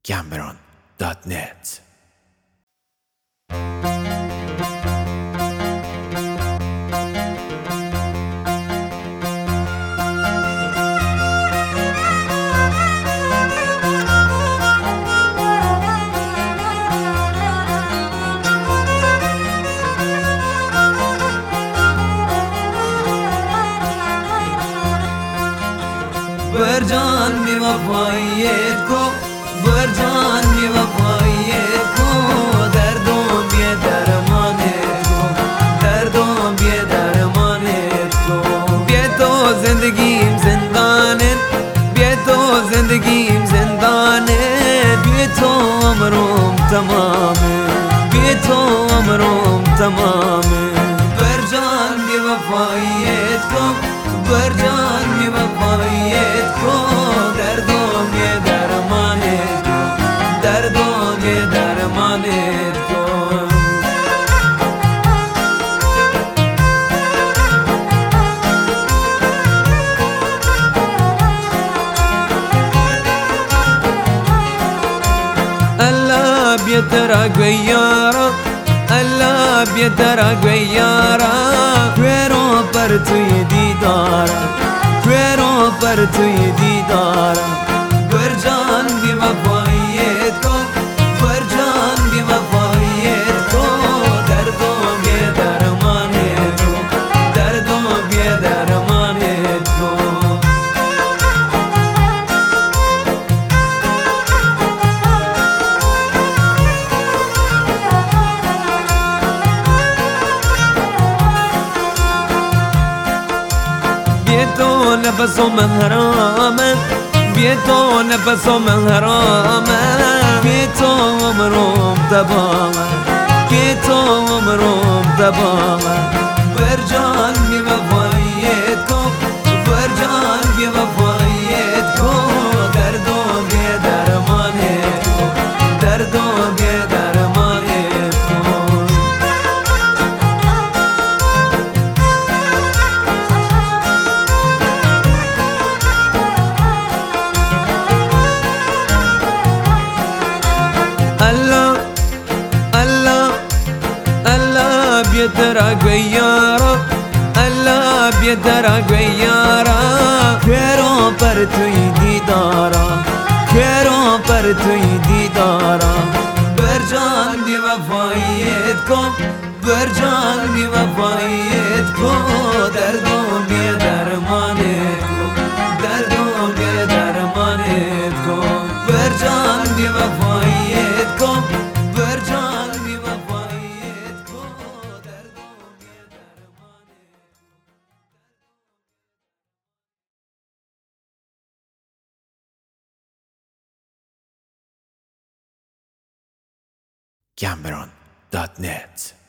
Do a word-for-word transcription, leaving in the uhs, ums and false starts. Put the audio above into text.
Cameron dot net. برجان بی وفاییت کو برجان بی وفاییت کو دردم بی درمانت کو دردم بی درمانت کو بی تو زندگیم زندانت بی تو زندگیم زندانت بی تو عمرم تمامه بی تو عمرم تمامه برجان بی وفاییت کو برجان بی وفاییت کو دردم بی درمانت کو دردم بی درمانت کو الله بيترك ويارا الله بيترك ويارا کویروں پر توی دیدارا کویروں پر توی دیدارا برجان بی وفاییت کو برجان بی وفاییت کو دردوں بی درمانت کو دردوں بی درمانت کو بيتو نفسه من حرامه بيتو نفسه من حرامه بيتو عمرهم تبامه بيتو عمرهم تبامه برجان بی وفاییت کو برجان بی وفاییت کو دردو بی درمانت کو دردو بی درمانت کو الله الله الله بيترك ويارا الله بيترك ويارا کویروں پر توی دیدارا کویروں پر توی دیدارا برجان بی وفاییت کو برجان بی وفاییت کو دردوں بی درمانت کو دردوں بی درمانت کو برجان بی وفاییت کو برجان بی وفاییت کو دردوں بی درمانت Cameron dot net.